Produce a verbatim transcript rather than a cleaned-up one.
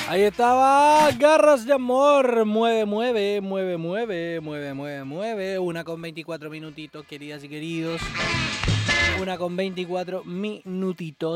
Ahí estaba, Garras de Amor, mueve, mueve, mueve, mueve, mueve, mueve, mueve, una con veinticuatro minutitos, queridas y queridos, una con veinticuatro minutitos.